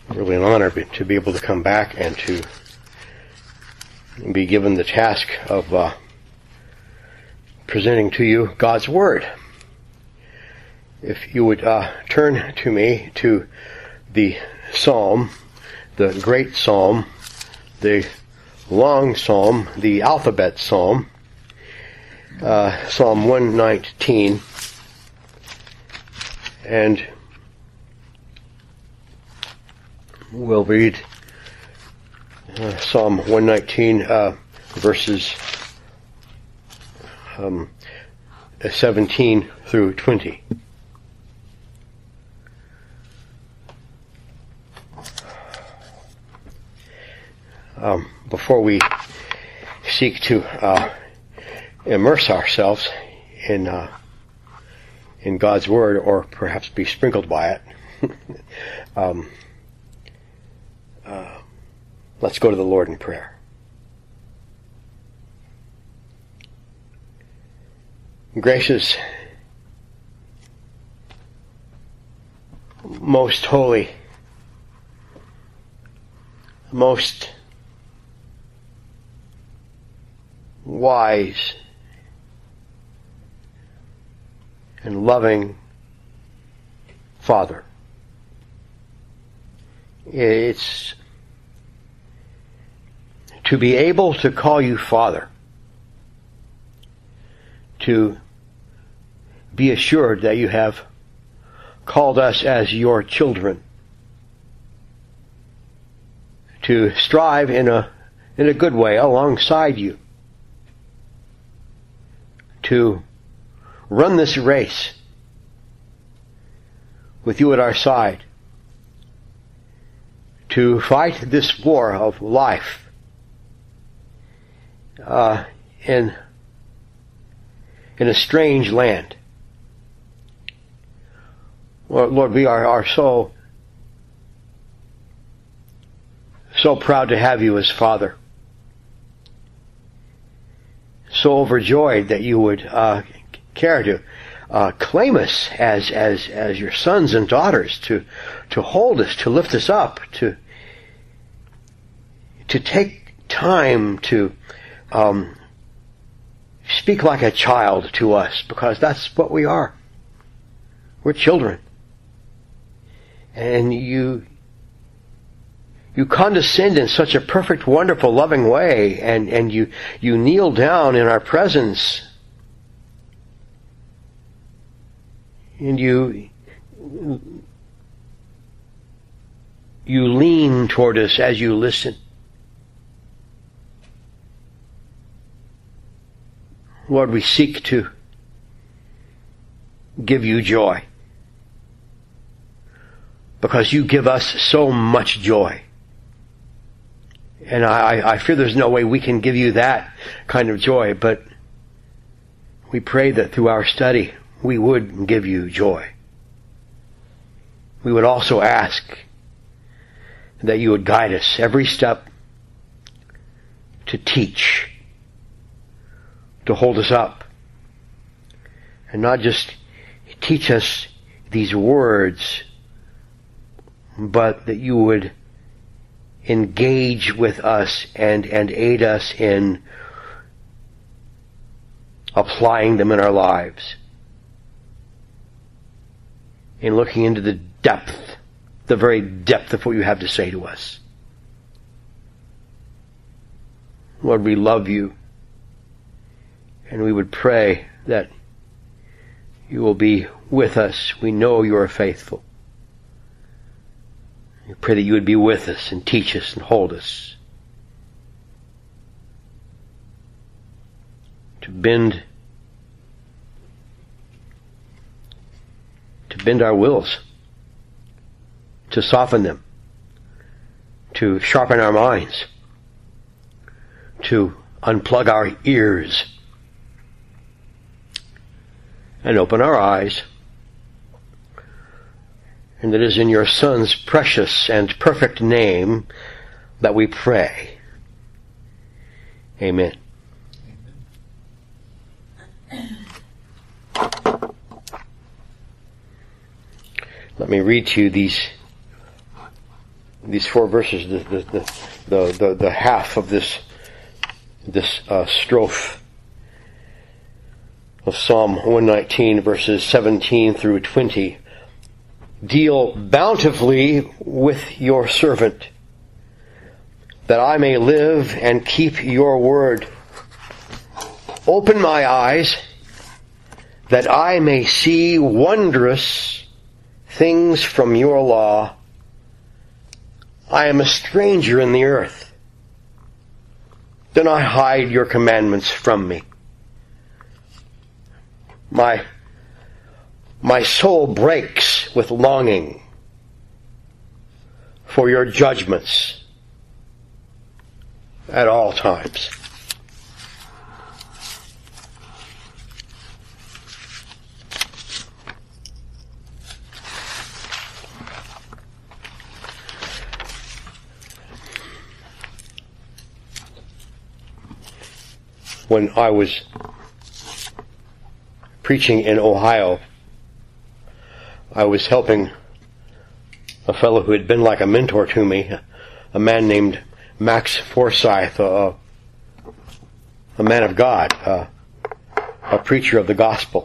really an honor to be able to come back and to be given the task of presenting to you God's Word. If you would turn to me to the Psalm, the great Psalm, the long Psalm, the alphabet Psalm, Psalm 119, and we'll read Psalm 119, verses 17 through 20. Before we seek to immerse ourselves in God's Word, or perhaps be sprinkled by it, let's go to the Lord in prayer. Gracious, most holy, most wise and loving Father, it's to be able to call you Father, to be assured that you have called us as your children, to strive in a good way alongside you, to run this race with you at our side, to fight this war of life in a strange land. Lord, we are so proud to have you as Father. So overjoyed that you would care to claim us as your sons and daughters, to hold us, to lift us up, to take time to speak like a child to us, because that's what we are. We're children. And you condescend in such a perfect, wonderful, loving way, and you kneel down in our presence, and you lean toward us as you listen. Lord, we seek to give you joy, because you give us so much joy. And I fear there's no way we can give you that kind of joy, but we pray that through our study we would give you joy. We would also ask that you would guide us every step to teach, to hold us up, and not just teach us these words, but that you would engage with us and aid us in applying them in our lives, in looking into the depth, the very depth of what you have to say to us. Lord, we love you, and we would pray that you will be with us. We know you are faithful. We pray that you would be with us and teach us and hold us, to bend our wills, to soften them, to sharpen our minds, to unplug our ears and open our eyes. And it is in your Son's precious and perfect name that we pray. Amen. Let me read to you these these 4 verses, the half of this strophe of Psalm 119, verses 17 through 20. Deal bountifully with your servant, that I may live and keep your word. Open my eyes, that I may see wondrous things from your law. I am a stranger in the earth. Do not hide your commandments from me. My soul breaks with longing for your judgments at all times. When I was preaching in Ohio, I was helping a fellow who had been like a mentor to me, a man named Max Forsyth, a man of God, a preacher of the gospel.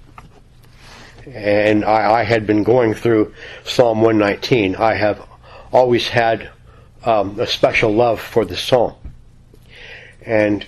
And I had been going through Psalm 119. I have always had a special love for the psalm. And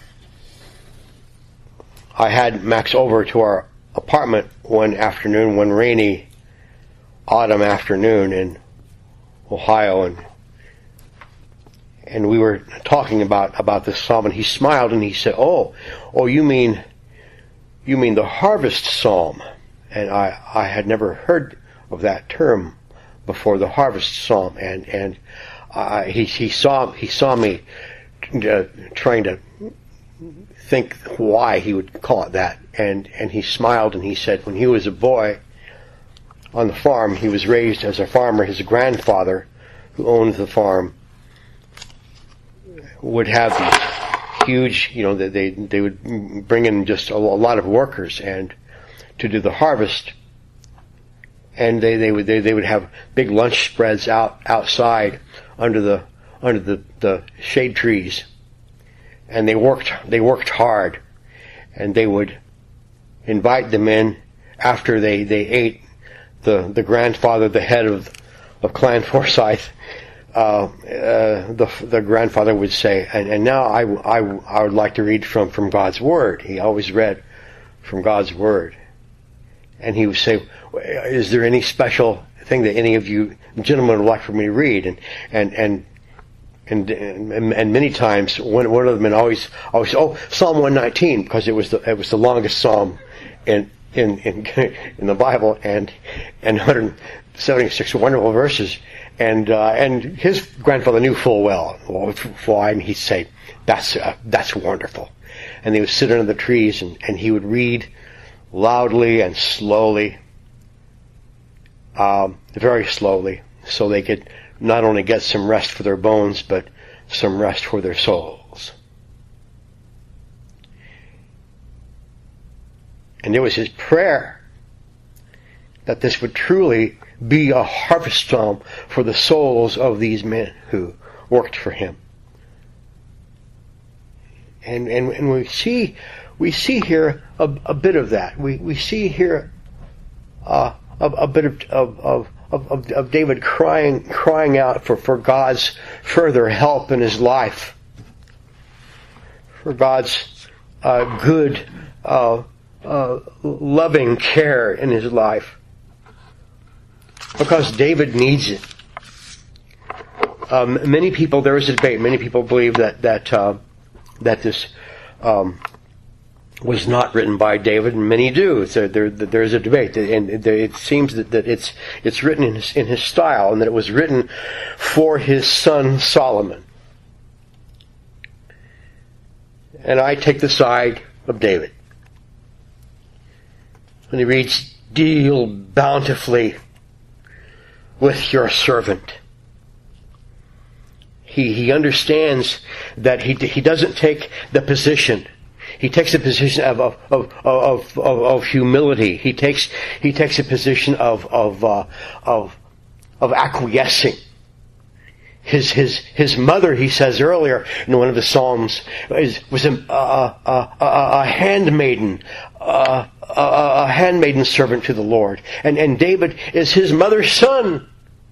I had Max over to our apartment one afternoon, one rainy autumn afternoon in Ohio, and we were talking about this psalm, and he smiled and he said, "Oh, you mean the harvest psalm?" And I had never heard of that term before, the harvest psalm, and he saw me trying to think why he would call it that, and he smiled and he said when he was a boy on the farm, he was raised as a farmer. His grandfather, who owned the farm, would have these huge, they would bring in just a lot of workers and to do the harvest, and they would have big lunch spreads outside under the shade trees. And they worked hard, and they would invite them in after they ate. The grandfather, the head of Clan Forsyth, the grandfather would say, and now I would like to read from God's Word. He always read from God's Word, and he would say, "Is there any special thing that any of you gentlemen would like for me to read?" And many times, one of the men always, Psalm 119, because it was the longest psalm in the Bible, and 176 wonderful verses, and his grandfather knew full well why, and he'd say, "That's wonderful," and they would sit under the trees, and he would read loudly and slowly, very slowly, so they could not only get some rest for their bones, but some rest for their souls. And it was his prayer that this would truly be a harvest psalm for the souls of these men who worked for him. And we see here a bit of that. We see here a bit of David crying out for God's further help in his life, for God's good, loving care in his life, because David needs it. Many people, there is a debate. Many people believe that this was not written by David, and many do. So there's a debate, and it seems that it's written in his style, and that it was written for his son Solomon. And I take the side of David when he reads, "Deal bountifully with your servant." He understands that he doesn't take the position. He takes a position of humility. He takes a position of acquiescing his mother, he says earlier in one of the Psalms, was a handmaiden, a handmaiden servant to the Lord. And David is his mother's son,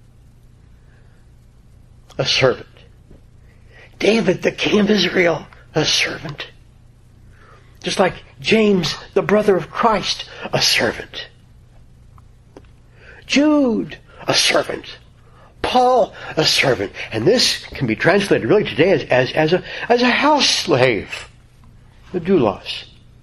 a servant. David, the king of Israel, a servant. Just like James, the brother of Christ, a servant. Jude, a servant. Paul, a servant. And this can be translated really today as a house slave. The doulos.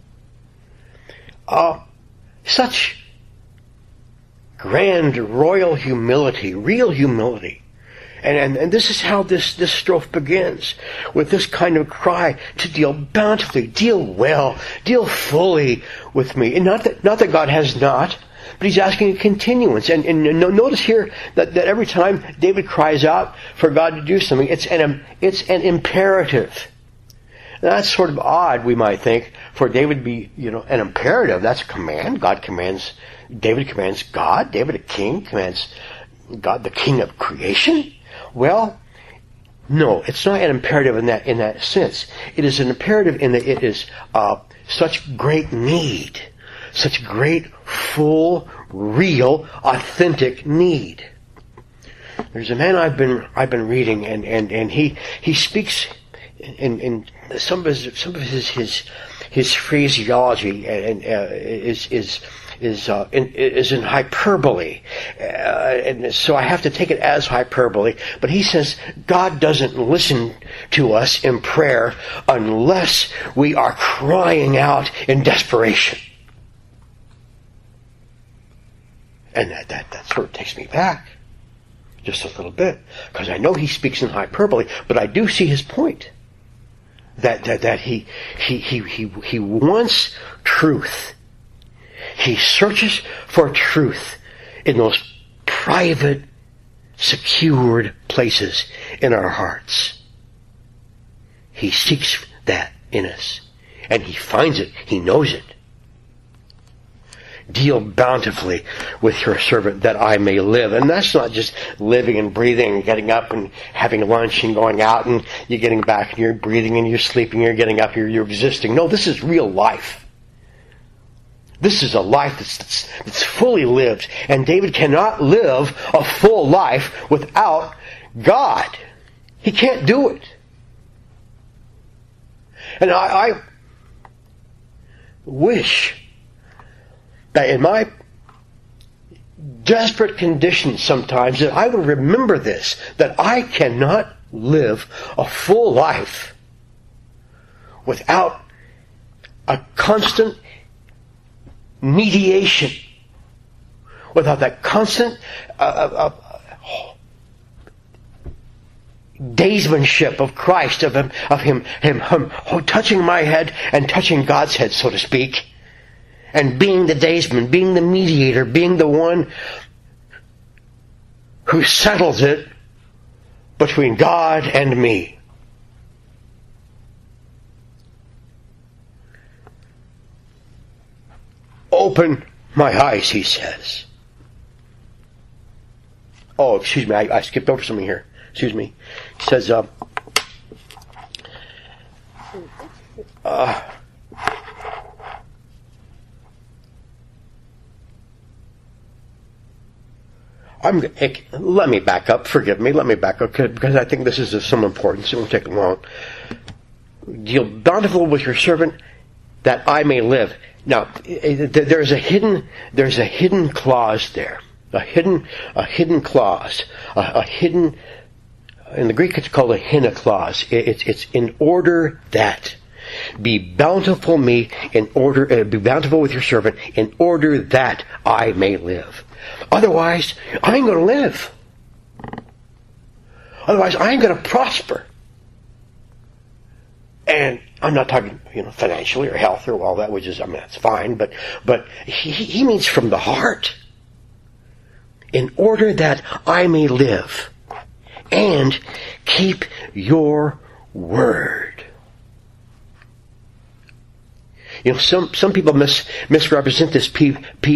Such grand royal humility, real humility. And this is how this strophe begins, with this kind of cry to deal bountifully, deal well, deal fully with me. And not that God has not, but he's asking a continuance. And notice here that every time David cries out for God to do something, it's an imperative. Now, that's sort of odd, we might think, for David to be, an imperative. That's a command. David commands God. David, a king, commands God, the king of creation. Well, no, it's not an imperative in that sense. It is an imperative in that it is such great need, such great, full, real, authentic need. There's a man I've been reading, and he speaks in some of his phraseology and is in hyperbole, and so I have to take it as hyperbole. But he says God doesn't listen to us in prayer unless we are crying out in desperation, and that sort of takes me back just a little bit, because I know he speaks in hyperbole, but I do see his point that he wants truth. He searches for truth in those private, secured places in our hearts. He seeks that in us. And he finds it. He knows it. Deal bountifully with your servant that I may live. And that's not just living and breathing and getting up and having lunch and going out and you're getting back and you're breathing and you're sleeping, you're getting up, you're existing. No, this is real life. This is a life that's fully lived. And David cannot live a full life without God. He can't do it. And I wish that in my desperate condition sometimes that I would remember this, that I cannot live a full life without a constant mediation, without that constant daysmanship of Christ, of him touching my head and touching God's head, so to speak, and being the daysman, being the mediator, being the one who settles it between God and me. Open my eyes, he says. Oh, excuse me, I skipped over something here. Excuse me. He says, let me back up. Forgive me. Let me back up because I think this is of some importance. It won't take long. Deal bountiful with your servant that I may live. Now, there's a hidden clause there. A hidden clause. A hidden, in the Greek it's called a hina clause. It's in order that. Be bountiful be bountiful with your servant in order that I may live. Otherwise, I ain't going to live. Otherwise, I ain't going to prosper. And I'm not talking, financially or health or all that, which is, that's fine, but he means from the heart. In order that I may live and keep your word. Some people misrepresent this. They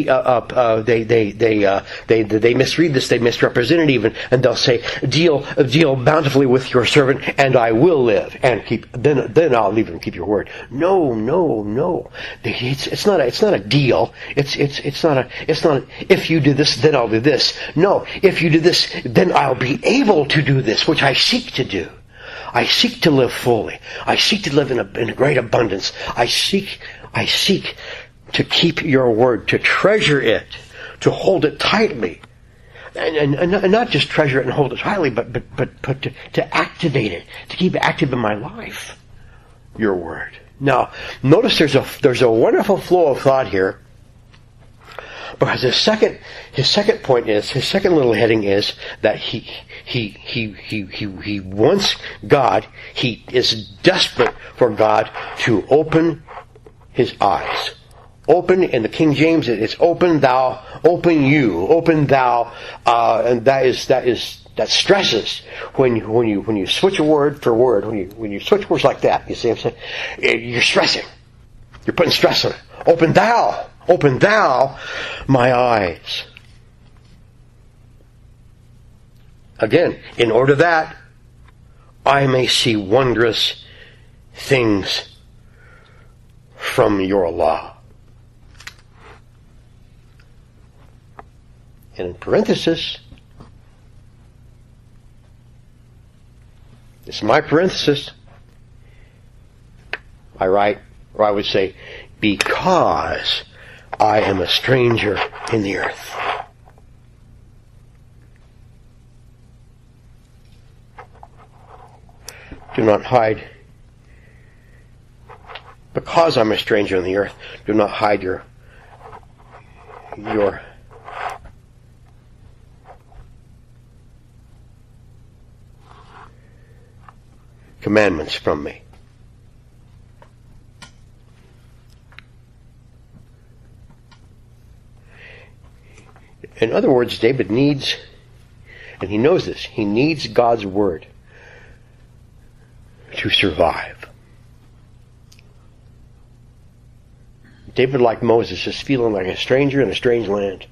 misread this. They misrepresent it even, and they'll say, "Deal bountifully with your servant, and I will live, and then I'll leave and keep your word." No. It's not a deal. It's not if you do this, then I'll do this. No, if you do this, then I'll be able to do this, which I seek to do. I seek to live fully. I seek to live in a great abundance. I seek to keep your word, to treasure it, to hold it tightly. And not just treasure it and hold it tightly, but to activate it, to keep it active in my life. Your word. Now, notice there's a wonderful flow of thought here. Because his second little heading is that he wants God, he is desperate for God to open his eyes. Open, in the King James, it's open thou, and that stresses when you switch a word for word, when you switch words like that, you see what I'm saying? You're stressing. You're putting stress on it. Open thou my eyes. Again, in order that I may see wondrous things from your law. And in parenthesis, this is my parenthesis, I write, or I would say, because I am a stranger in the earth. Do not hide. Because I'm a stranger in the earth, do not hide your commandments from me. In other words, David needs, and he knows this, he needs God's word to survive. David, like Moses, is feeling like a stranger in a strange land.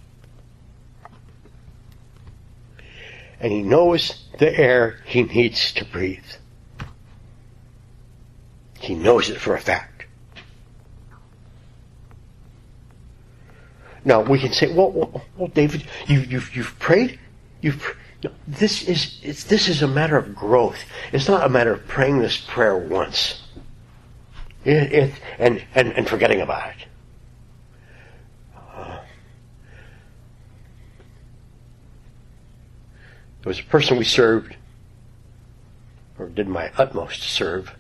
And he knows the air he needs to breathe. He knows it for a fact. Now we can say, well, David, you've prayed. This is a matter of growth. It's not a matter of praying this prayer once and forgetting about it. There was a person we served, or did my utmost to serve,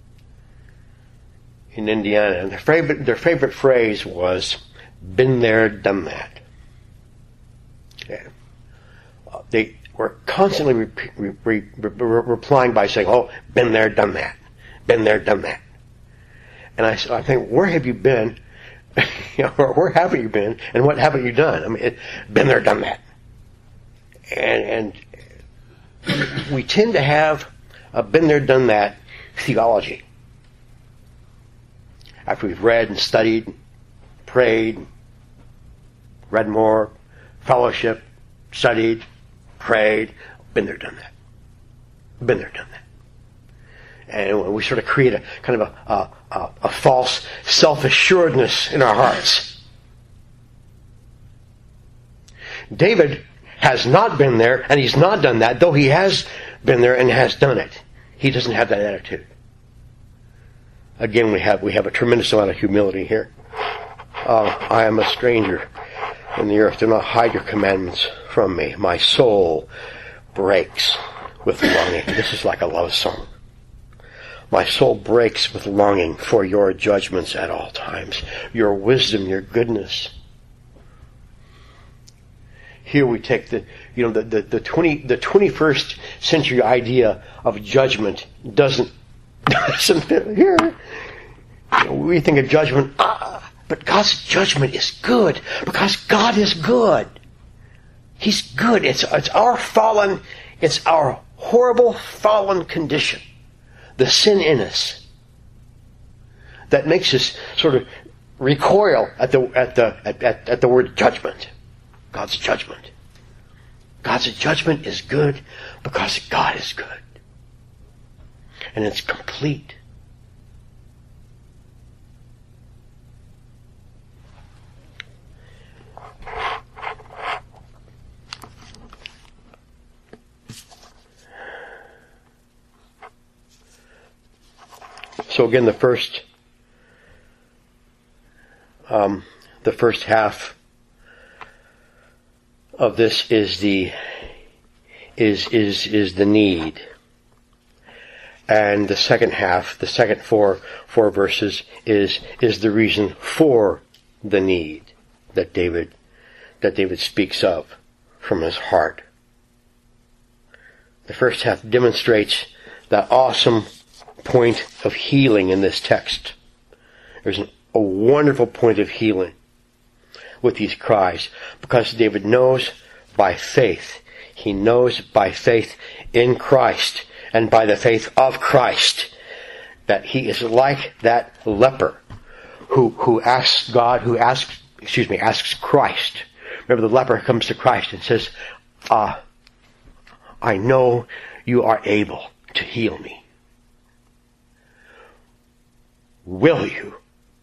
in Indiana, and their favorite phrase was, "Been there, done that." Yeah. They were constantly replying by saying, "Oh, been there, done that. Been there, done that." And I think, where have you been? Where haven't you been? And what haven't you done? I mean, been there, done that. And we tend to have a been there, done that theology. After we've read and studied, prayed, read more, fellowship, studied, prayed, been there, done that. Been there, done that. And we sort of create a kind of a false self-assuredness in our hearts. David has not been there, and he's not done that, though he has been there and has done it. He doesn't have that attitude. Again, we have a tremendous amount of humility here. I am a stranger in the earth. Do not hide your commandments from me. My soul breaks with longing. This is like a love song. My soul breaks with longing for your judgments at all times. Your wisdom, your goodness. Here we take the 21st century idea of judgment doesn't fit here. We think of judgment, but God's judgment is good because God is good. He's good. It's our horrible fallen condition, the sin in us, that makes us sort of recoil at the word judgment. God's judgment. God's judgment is good because God is good. And it's complete. So again, the first half of this is the need, and the second half, the second four verses is the reason for the need that David speaks of from his heart. The first half demonstrates that awesome point of healing in this text. There's a wonderful point of healing with these cries, because David knows by faith. He knows by faith in Christ and by the faith of Christ that he is like that leper who asks Christ. Remember, the leper comes to Christ and says, I know you are able to heal me. Will you?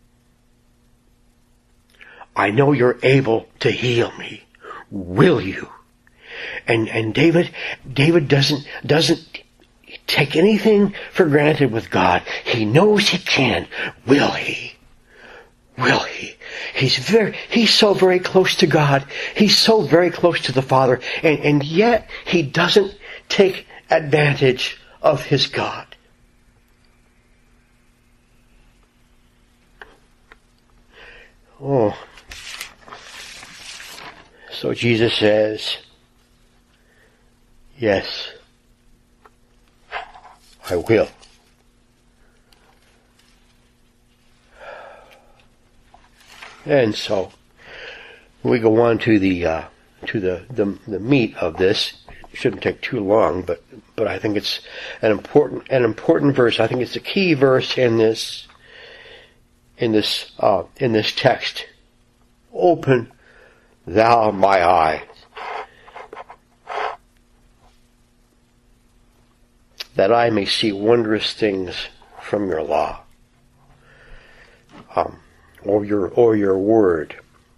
I know you're able to heal me. Will you? And David doesn't take anything for granted with God. He knows he can. Will he? Will he? He's so very close to God. He's so very close to the Father. And yet he doesn't take advantage of his God. Oh. So Jesus says, yes, I will. And so we go on to the meat of this. It shouldn't take too long, but I think it's an important verse. I think it's a key verse in this text. Open thou my eyes, that I may see wondrous things from your law, or your word,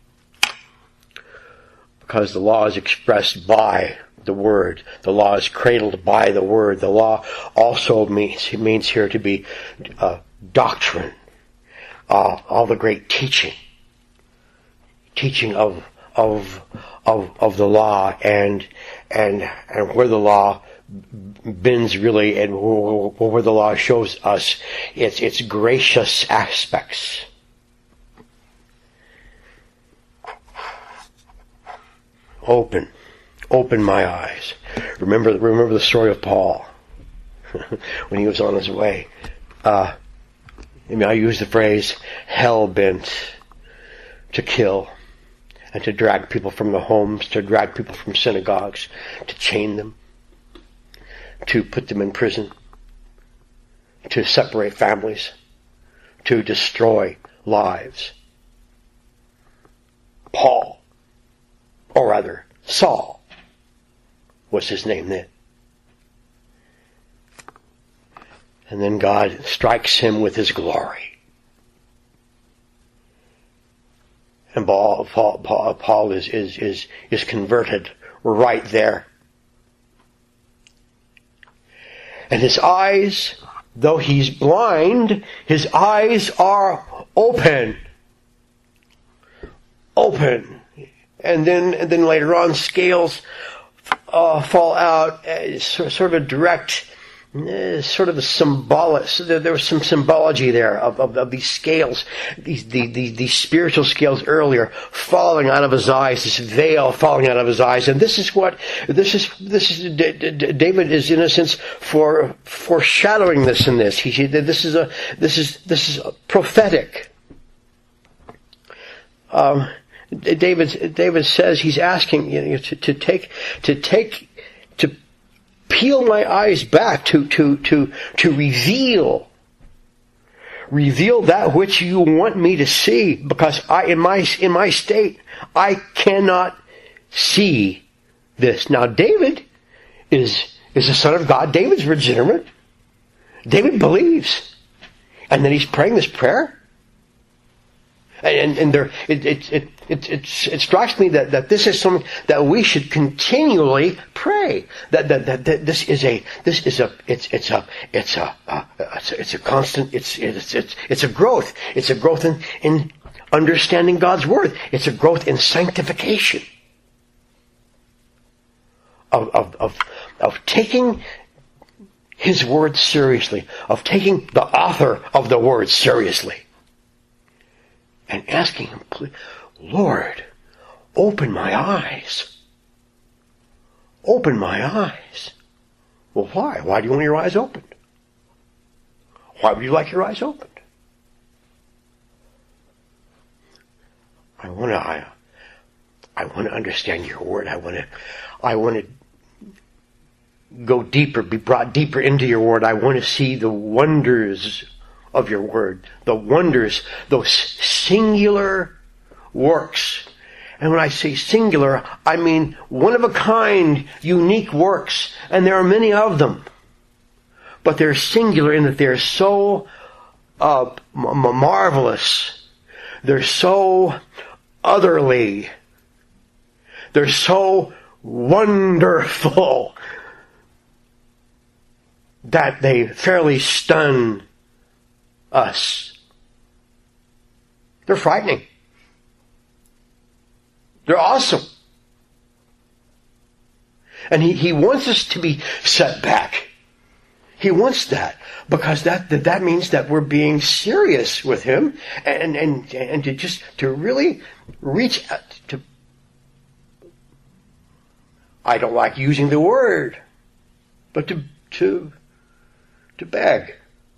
because the law is expressed by the word. The law is cradled by the word. The law also means here to be doctrine, all the great teaching of the law, and where the law bends really, and where the law shows us its gracious aspects. Open my eyes. Remember the story of Paul when he was on his way. I use the phrase hell-bent to kill and to drag people from their homes, to drag people from synagogues, to chain them, to put them in prison, to separate families, to destroy lives. Paul, or rather Saul, was his name then. And then God strikes him with his glory. And Paul is converted right there. And his eyes, though he's blind, his eyes are open. Open. And then later on, scales fall out, sort of a direct, sort of a symbolic. So there was some symbology there of these scales, these spiritual scales earlier falling out of his eyes, this veil falling out of his eyes, and this is David is in a sense foreshadowing this in this. This is prophetic. David says he's asking to Reveal that which you want me to see, because in my state, I cannot see this. Now, David is the son of God. David's legitimate. David believes. And then he's praying this prayer. And there, it strikes me that this is something that we should continually pray. That this is a constant, it's a growth. It's a growth in understanding God's Word. It's a growth in sanctification. Of taking His Word seriously. Of taking the author of the Word seriously. And asking Him, Lord, open my eyes. Open my eyes. Well, why? Why do you want your eyes opened? Why would you like your eyes opened? I want to understand your Word. I want to go deeper, be brought deeper into your Word. I want to see the wonders of your Word. The wonders, those singular works. And when I say singular, I mean one of a kind, unique works. And there are many of them. But they're singular in that they're so marvelous. They're so otherly. They're so wonderful that they fairly stun us. They're frightening. They're awesome. And he wants us to be set back. He wants that, because that means that we're being serious with Him, and to really reach out to. I don't like using the word, but to beg.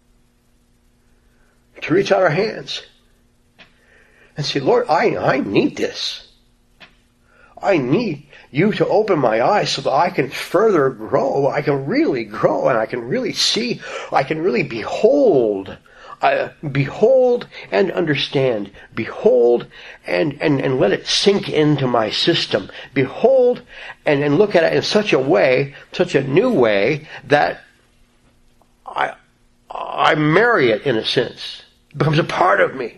To reach out our hands and say, Lord, I need this. I need you to open my eyes so that I can further grow. I can really grow, and I can really see. I can really behold. Behold and understand. Behold and let it sink into my system. Behold and look at it in such a way, such a new way, that I marry it in a sense. It becomes a part of me.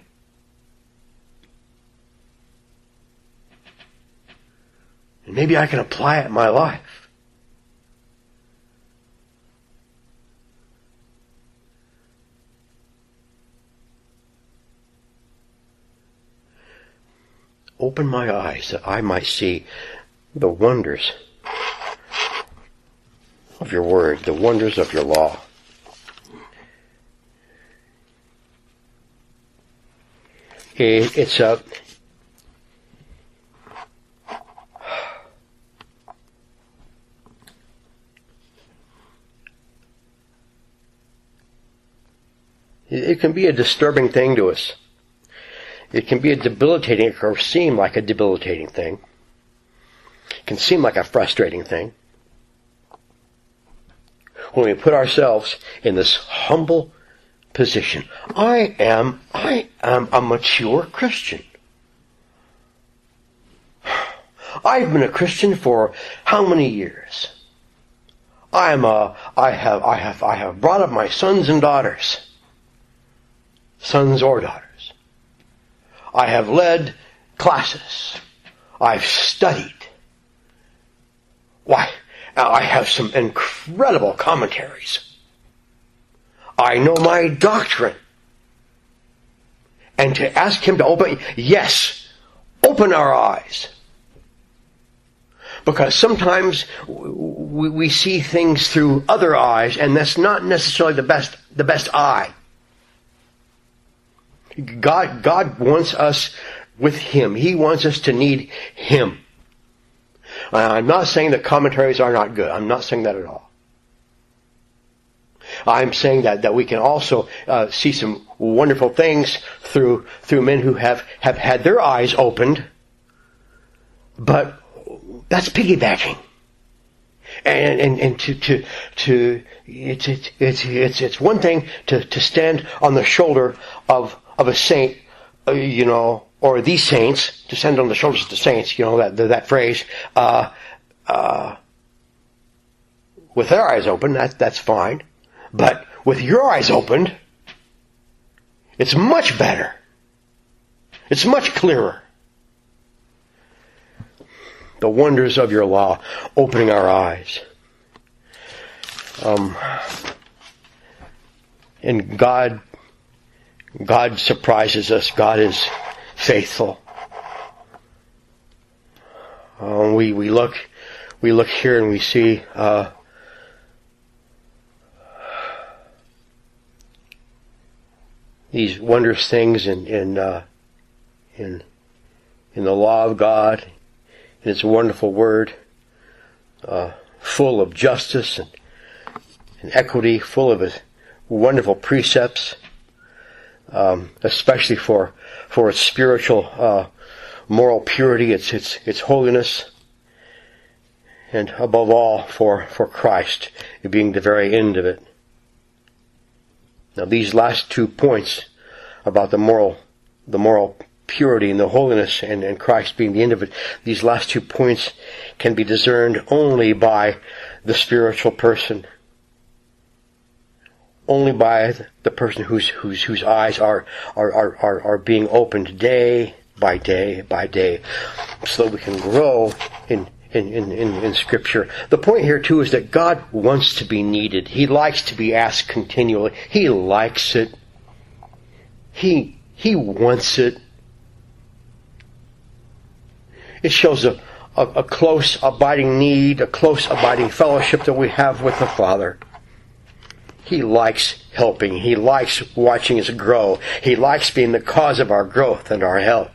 And maybe I can apply it in my life. Open my eyes that I might see the wonders of your Word, the wonders of your law. It's a it can be a disturbing thing to us. It can be a debilitating, or seem like a debilitating thing. It can seem like a frustrating thing. When we put ourselves in this humble position. I am a mature Christian. I've been a Christian for how many years? I have brought up my sons and daughters. Sons or daughters. I have led classes. I've studied. Why? I have some incredible commentaries. I know my doctrine. And to ask Him to open our eyes. Because sometimes we see things through other eyes, and that's not necessarily the best eye. God wants us with Him. He wants us to need Him. I'm not saying that commentaries are not good. I'm not saying that at all. I'm saying that we can also see some wonderful things through men who have had their eyes opened. But that's piggybacking. And it's one thing to stand on the shoulder of a saint, or these saints, to stand on the shoulders of the saints, that phrase, with their eyes open, that's fine. But with your eyes opened, it's much better. It's much clearer. The wonders of your law, opening our eyes. And God surprises us. God is faithful. We look here and we see these wondrous things in the law of God, in its wonderful word, full of justice and equity, full of its wonderful precepts, especially for its spiritual, moral purity, its holiness, and above all for Christ being the very end of it. Now, these last 2 points about the moral purity and the holiness and Christ being the end of it, these last 2 points can be discerned only by the spiritual person. Only by the person whose eyes are being opened day by day by day, so that we can grow in Scripture. The point here too is that God wants to be needed. He likes to be asked continually. He likes it. He wants it. It shows a close abiding need, a close abiding fellowship that we have with the Father. He likes helping. He likes watching us grow. He likes being the cause of our growth and our help.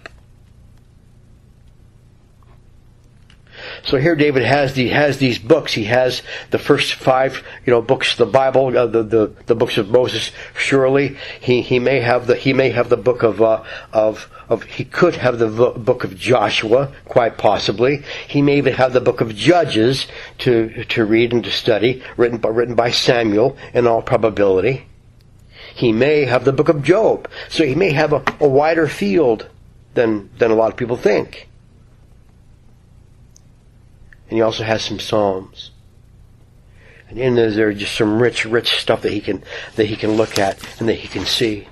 So here David has these books. He has the first 5, books of the Bible, the books of Moses. Surely he may have the book of he could have the book of Joshua, quite possibly. He may even have the book of Judges to read and to study, written by Samuel in all probability. He may have the book of Job. So he may have a wider field than a lot of people think. And he also has some Psalms. And in there are just some rich stuff that he can look at and that he can see.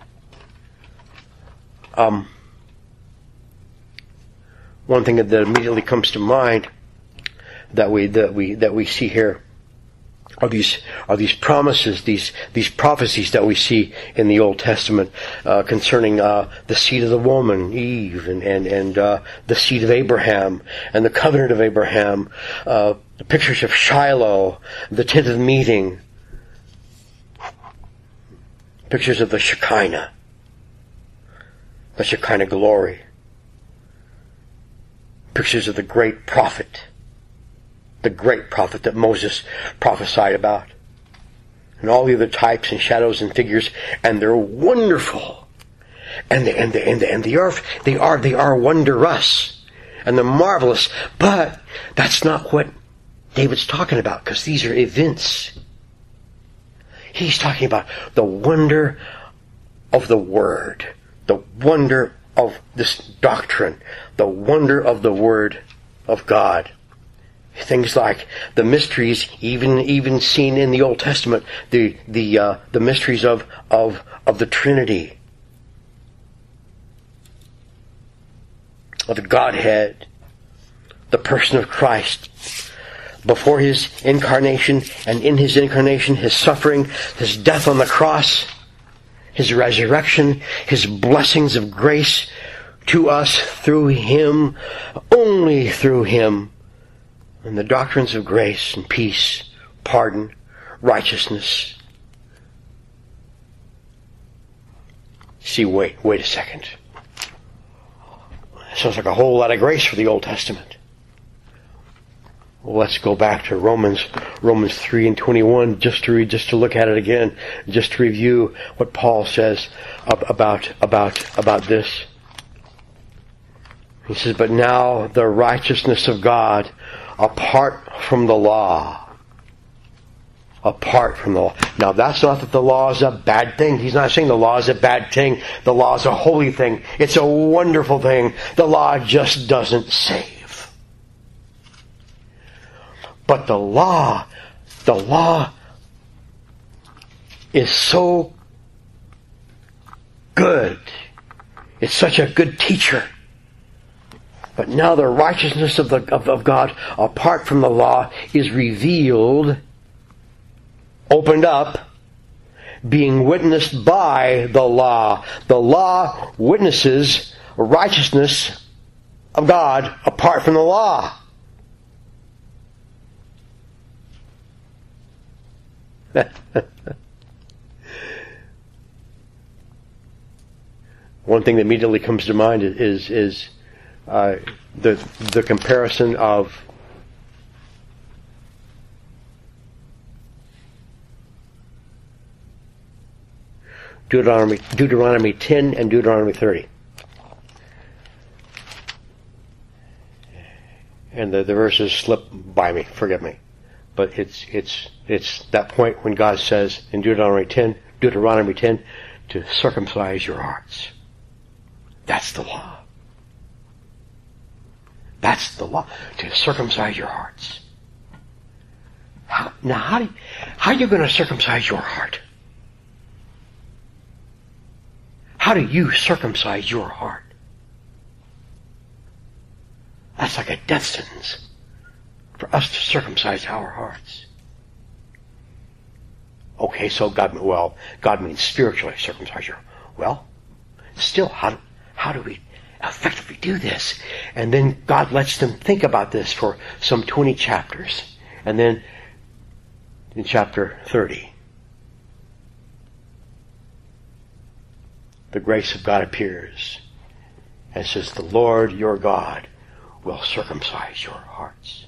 One thing that immediately comes to mind that we see here are these promises, these prophecies that we see in the Old Testament concerning the seed of the woman, Eve, and the seed of Abraham, and the covenant of Abraham, the pictures of Shiloh, the tent of meeting, pictures of the Shekinah glory, pictures of the great prophet that Moses prophesied about, and all the other types and shadows and figures, and they're wonderful, and they are wondrous, and they're marvelous. But that's not what David's talking about, because these are events. He's talking about the wonder of the Word, the wonder of this doctrine, the wonder of the Word of God. Things like the mysteries, even seen in the Old Testament, the mysteries of the Trinity, of the Godhead, the person of Christ, before His incarnation and in His incarnation, His suffering, His death on the cross, His resurrection, His blessings of grace to us through Him, only through Him. And the doctrines of grace and peace, pardon, righteousness. See, wait a second. Sounds like a whole lot of grace for the Old Testament. Well, let's go back to Romans 3:21, just to look at it again, just to review what Paul says about this. He says, "But now the righteousness of God apart from the law apart from the law. Now, that's not that the law is a bad thing. He's not saying the law is a bad thing. The law is a holy thing. It's a wonderful thing. The law just doesn't save. But the law is so good. It's such a good teacher. But now the righteousness of God apart from the law is revealed, opened up, being witnessed by the law. The law witnesses righteousness of God apart from the law. One thing that immediately comes to mind is the comparison of Deuteronomy 10 and Deuteronomy 30. And the verses slip by me, forgive me. But it's that point when God says in Deuteronomy 10 to circumcise your hearts. That's the law. That's the law. To circumcise your hearts. How are you going to circumcise your heart? How do you circumcise your heart? That's like a death sentence for us to circumcise our hearts. Okay, so God means spiritually circumcise your heart. Well, still, how do we effectively do this? And then God lets them think about this for some 20 chapters. And then in chapter 30, the grace of God appears and says, the Lord your God will circumcise your hearts.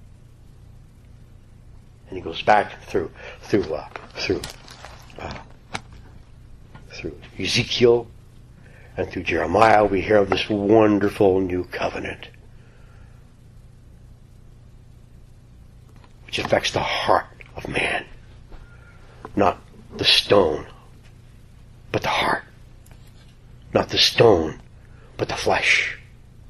And he goes back through Ezekiel and through Jeremiah. We hear of this wonderful new covenant, which affects the heart of man, not the stone, but the heart. Not the stone, but the flesh.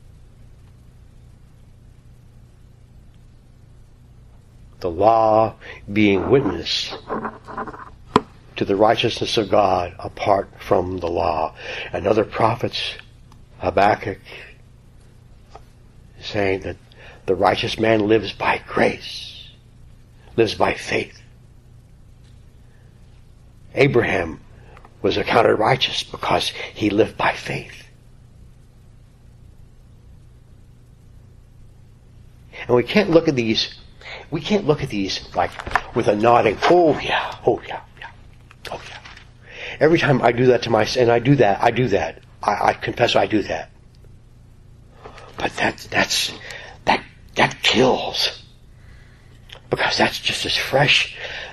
The law being witness to the righteousness of God apart from the law. And other prophets, Habakkuk, saying that the righteous man lives by grace, lives by faith. Abraham was accounted righteous because he lived by faith. And we can't look at these like with a nodding, oh yeah. Every time I do that to myself, and I do that. I confess I do that. But that kills. Because that's just as fresh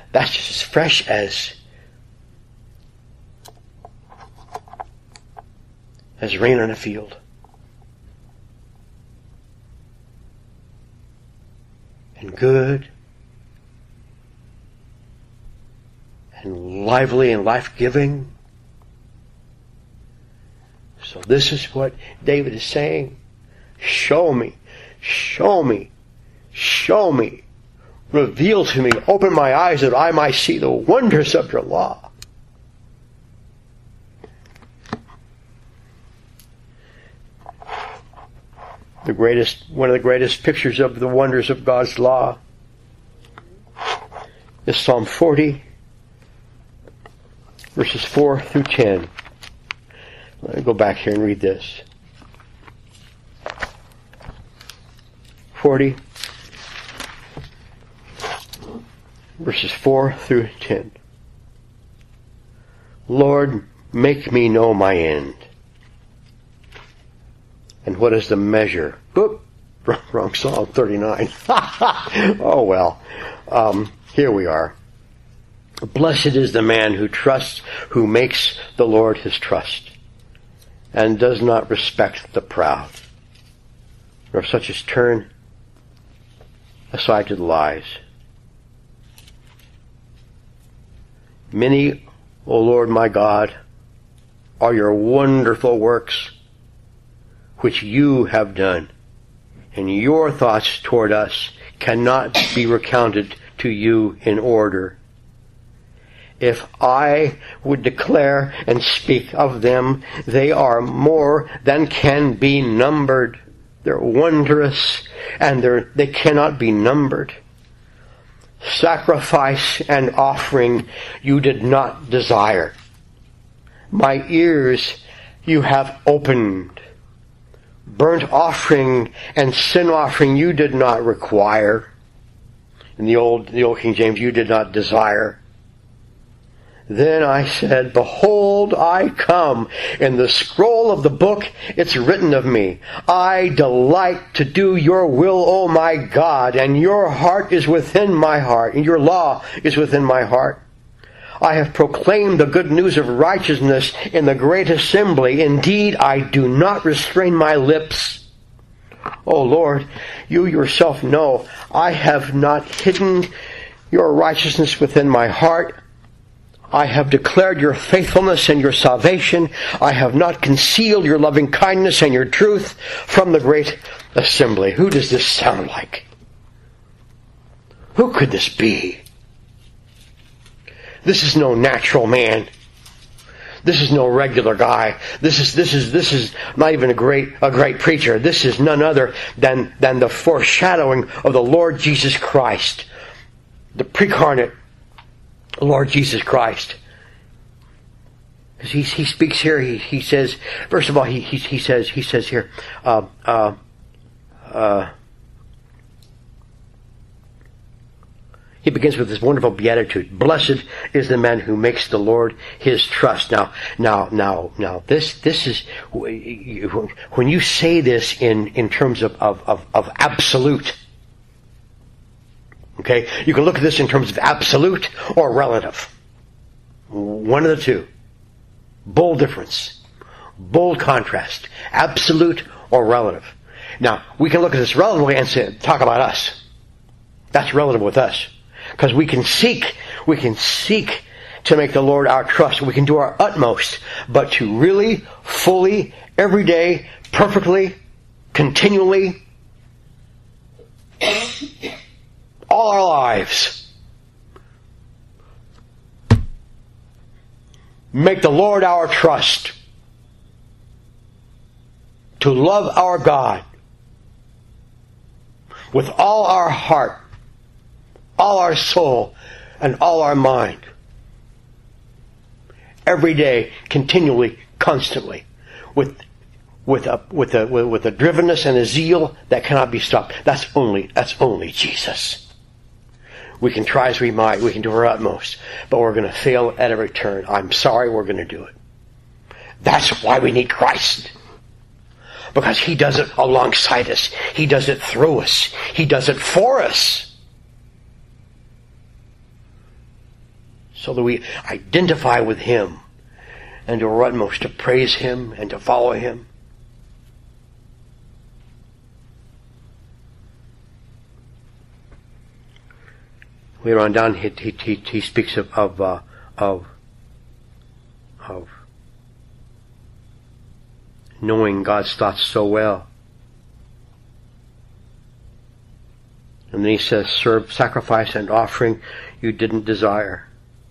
as rain on a field. And good and lively and life-giving. So this is what David is saying. Show me. Reveal to me. Open my eyes that I might see the wonders of your law. One of the greatest pictures of the wonders of God's law is Psalm 40, verses 4 through 10. Let me go back here and read this. 40, verses 4 through 10. Lord, make me know my end. And what is the measure? Oop, wrong Psalm 39. Oh well. Here we are. Blessed is the man who makes the Lord his trust, and does not respect the proud, nor such as turn aside to the lies. Many, O Lord my God, are your wonderful works which you have done, and your thoughts toward us cannot be recounted to you in order. If I would declare and speak of them, they are more than can be numbered. They're wondrous, and they cannot be numbered. Sacrifice and offering you did not desire. My ears you have opened. Burnt offering and sin offering you did not require. In the old King James, you did not desire. Then I said, behold, I come. In the scroll of the book, it's written of me. I delight to do your will, O my God, and your heart is within my heart, and your law is within my heart. I have proclaimed the good news of righteousness in the great assembly. Indeed, I do not restrain my lips. O Lord, you yourself know I have not hidden your righteousness within my heart. I have declared your faithfulness and your salvation. I have not concealed your loving kindness and your truth from the great assembly. Who does this sound like? Who could this be? This is no natural man. This is no regular guy. This is not even a great preacher. This is none other than the foreshadowing of the Lord Jesus Christ, the precarnate Lord Jesus Christ. Because he speaks here. He says, first of all, he says here, he begins with this wonderful beatitude. Blessed is the man who makes the Lord his trust. Now, this is, when you say this in terms of absolute, okay, you can look at this in terms of absolute or relative. One of the two. Bold difference. Bold contrast. Absolute or relative. Now, we can look at this relatively and talk about us. That's relative with us. Because we can seek to make the Lord our trust. We can do our utmost. But to really, fully, every day, perfectly, continually, all our lives, make the Lord our trust. To love our God with all our heart, all our soul, and all our mind. Every day, continually, constantly, with a drivenness and a zeal that cannot be stopped. That's only Jesus. We can try as we might, we can do our utmost, but we're going to fail at every turn. I'm sorry, we're going to do it. That's why we need Christ. Because He does it alongside us. He does it through us. He does it for us. So that we identify with Him and do our utmost to praise Him and to follow Him. Later on down, he speaks of knowing God's thoughts so well. And then he says, serve, sacrifice and offering you didn't desire.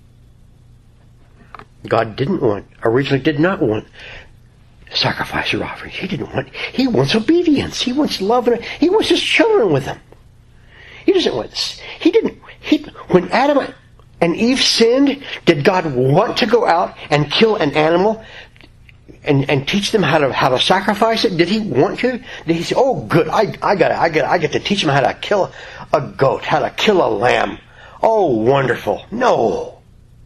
God originally did not want sacrifice or offering. He wants obedience. He wants love, and He wants His children with Him. He doesn't want this. When Adam and Eve sinned, did God want to go out and kill an animal and teach them how to sacrifice it? Did He want to? Did He say, oh good, I get to teach them how to kill a goat, how to kill a lamb. Oh wonderful. No.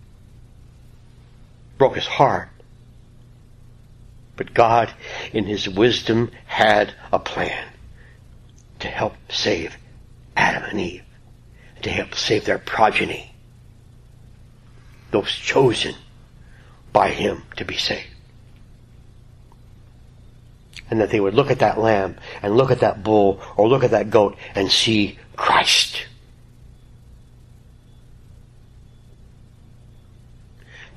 Broke His heart. But God, in His wisdom, had a plan to help save Adam and Eve, to help save their progeny, those chosen by Him to be saved. And that they would look at that lamb and look at that bull or look at that goat and see Christ.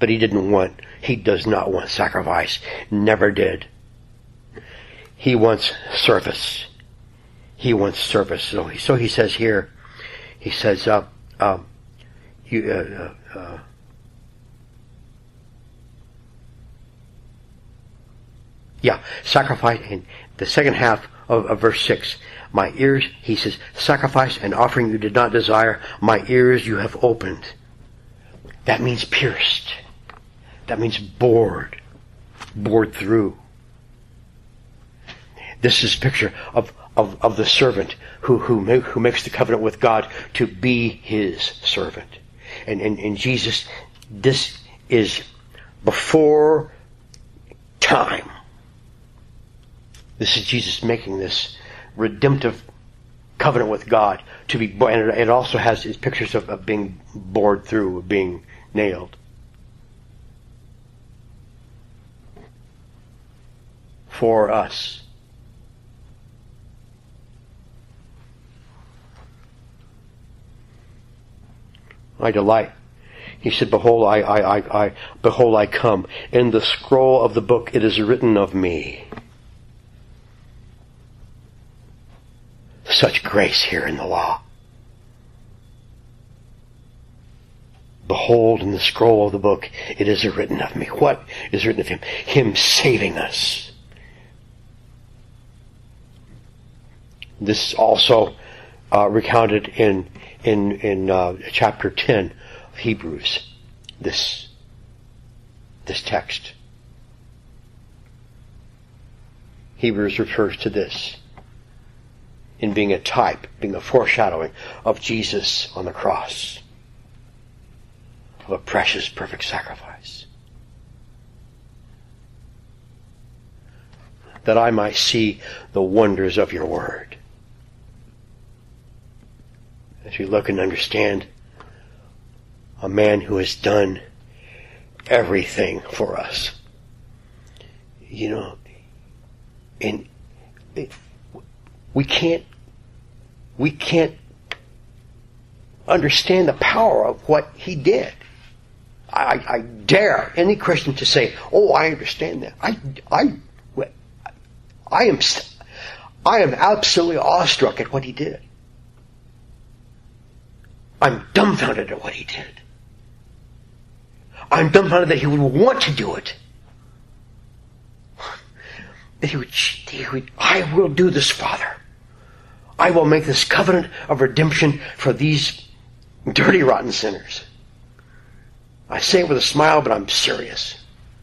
But he does not want sacrifice. Never did. He wants service. He wants service. So he says here, he says, sacrifice, in the second half of verse 6, my ears, he says, sacrifice and offering you did not desire, my ears you have opened. That means pierced. That means bored through. This is a picture of the servant who makes the covenant with God to be his servant. And Jesus, this is before time. This is Jesus making this redemptive covenant with God to be, and it also has its pictures of being bored through, of being nailed. For us. I delight. He said, behold, behold, I come. In the scroll of the book it is written of me. Such grace here in the law. Behold, in the scroll of the book it is written of me. What is written of him? Him saving us. This is also recounted in chapter 10 of Hebrews. This text. Hebrews refers to this in being a type, being a foreshadowing of Jesus on the cross, of a precious, perfect sacrifice, that I might see the wonders of your word. As we look and understand a man who has done everything for us. You know, and we can't understand the power of what he did. I dare any Christian to say, "Oh, I understand that." I am absolutely awestruck at what he did. I'm dumbfounded at what he did. I'm dumbfounded that he would want to do it. That he would, I will do this, Father. I will make this covenant of redemption for these dirty, rotten sinners. I say it with a smile, but I'm serious.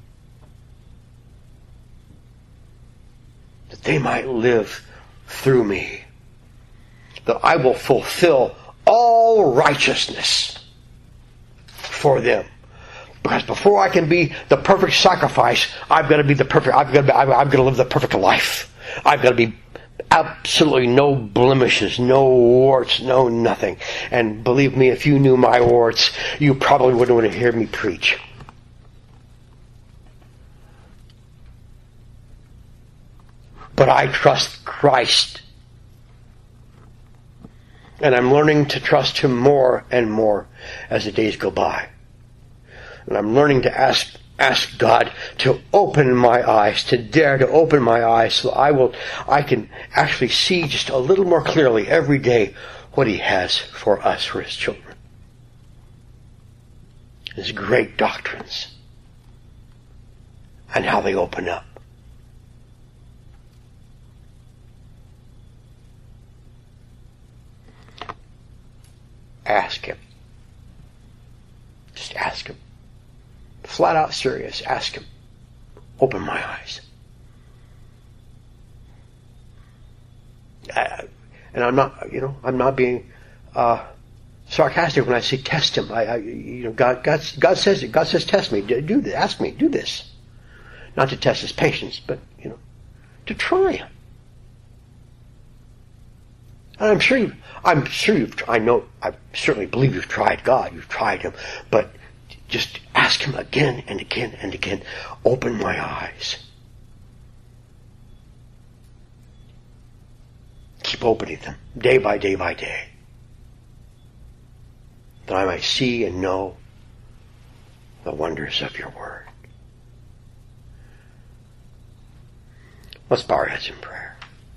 That they might live through me. That I will fulfill all righteousness for them. Because before I can be the perfect sacrifice, I've got to be the perfect, I've got to live the perfect life. I've got to be absolutely no blemishes, no warts, no nothing. And believe me, if you knew my warts, you probably wouldn't want to hear me preach. But I trust Christ. And I'm learning to trust Him more and more as the days go by. And I'm learning to ask God to open my eyes, to dare to open my eyes so I can actually see just a little more clearly every day what He has for us, for His children. His great doctrines and how they open up. Ask Him. Just ask Him. Flat out serious. Ask Him. Open my eyes. And I'm not being sarcastic when I say test Him. God says it. God says test me. Do this. Ask me. Do this. Not to test His patience, but to try Him. And I certainly believe you've tried God. You've tried Him, but just ask Him again and again and again. Open my eyes. Keep opening them day by day by day, that I might see and know the wonders of your word. Let's bow our heads in prayer.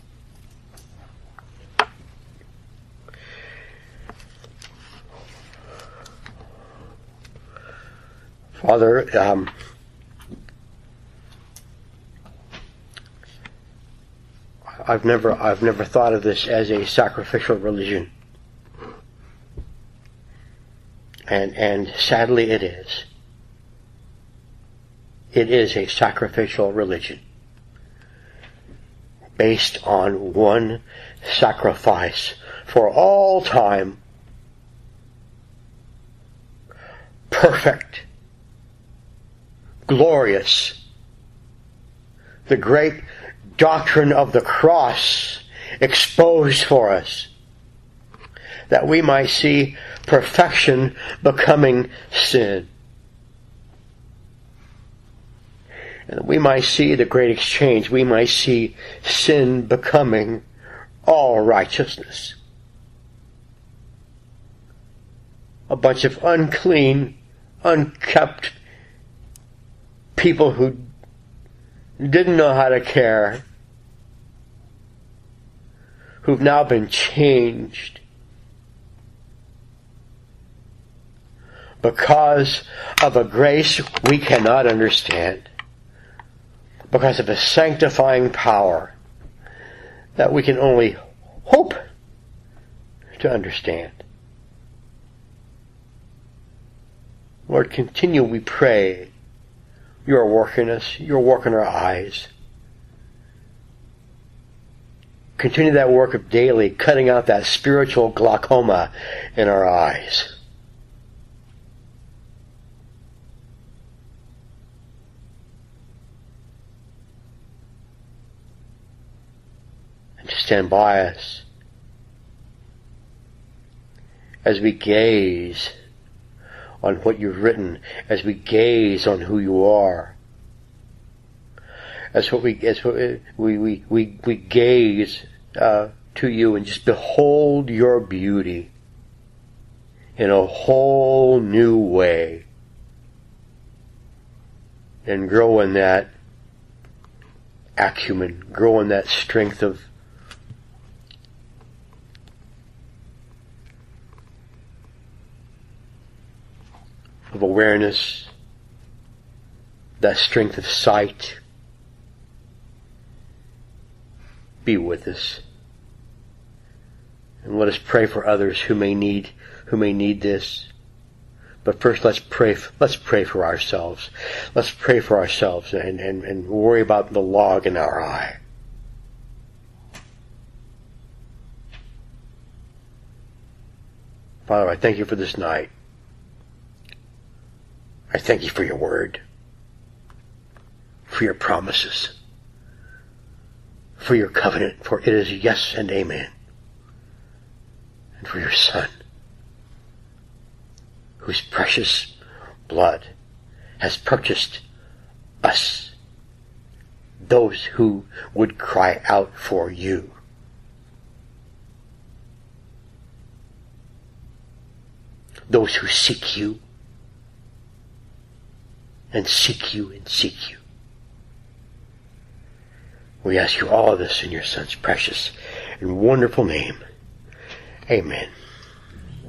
Father, I've never thought of this as a sacrificial religion. And sadly it is. It is a sacrificial religion based on one sacrifice for all time. Perfect. Glorious. The great doctrine of the cross exposed for us, that we might see perfection becoming sin. And we might see the great exchange. We might see sin becoming all righteousness. A bunch of unclean, unkept people who didn't know how to care, who've now been changed because of a grace we cannot understand, because of a sanctifying power that we can only hope to understand. Lord, continue, we pray. You are working us. You are working our eyes. Continue that work of daily cutting out that spiritual glaucoma in our eyes. And to stand by us as we gaze on what you've written, as we gaze on who you are, as we gaze to you and just behold your beauty in a whole new way, and grow in that acumen, grow in that strength of awareness, that strength of sight. Be with us. And let us pray for others who may need this. But first let's pray for ourselves. Let's pray for ourselves and worry about the log in our eye. Father, I thank you for this night. I thank you for your word, for your promises, for your covenant, for it is yes and amen, and for your Son, whose precious blood has purchased us, those who would cry out for you. Those who seek you, and seek you and seek you. We ask you all of this in your Son's precious and wonderful name. Amen.